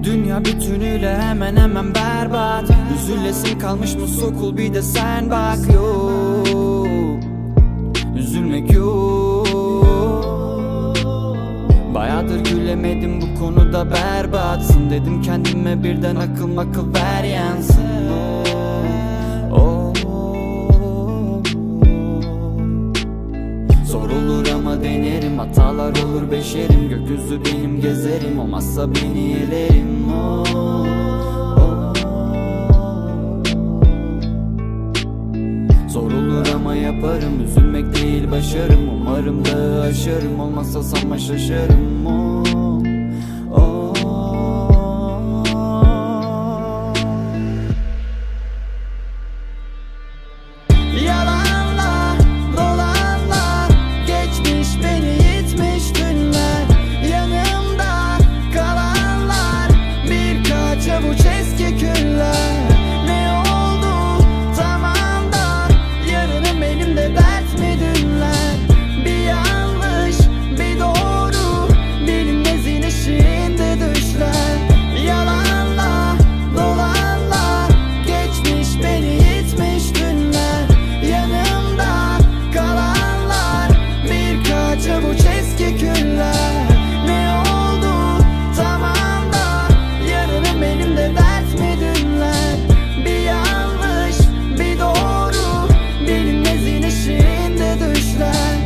Dünya bütünüyle hemen hemen berbat. Üzülesin kalmış mı sokul bir de sen bak. Yok, üzülmek yok. Bayağıdır gülemedim, bu konuda berbatsın. Dedim kendime birden akıl makıl ver yansın. Zor olur ama denerim, hatalar olur beşerim. Gökyüzü benim gezerim, olmazsa beni elerim. Zor olur ama yaparım, üzülmek değil başarım. Umarım da aşarım, olmazsa sanma şaşarım. Yalanlar, dolanlar, geçmiş beni yitmiş günler. Yanımda kalanlar birkaç avuç eski küller. Ne oldu tamam da yarınım elimde dert mi dünler? Bir yanlış bir doğru bilinmezin eşiğinde düşler. Yalanlar, dolanlar, geçmiş beni yitmiş günler. Yanımda kalanlar birkaç avuç eski küller. Ne oldu tamam da yarınım elimde dert mi dünler? Bir yanlış bir doğru bilinmezin eşiğinde düşler.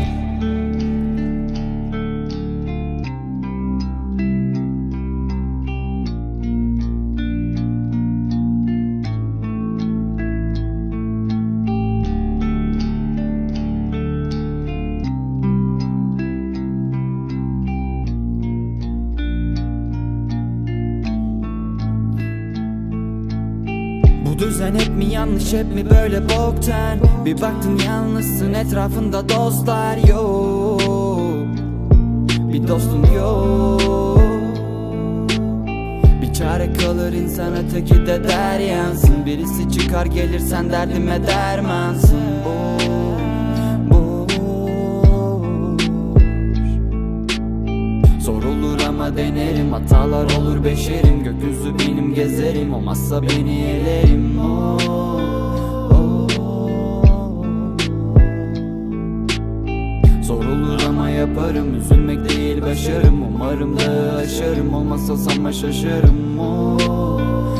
Bu düzen hep mi yanlış, hep mi böyle boktan? Bir baktın yalnızsın, etrafında dostlar yok. Bir dostun yok. Bir çare kalır insan, öteki de deryansın. Birisi çıkar gelir, sen derdime dermansın. Zor olur ama denerim, hatalar olur beşerim. Gökyüzü benim gezerim, olmazsa beni elerim. Zor olur ama yaparım, üzülmek değil başarım. Umarım da aşarım, olmazsa sanma şaşarım.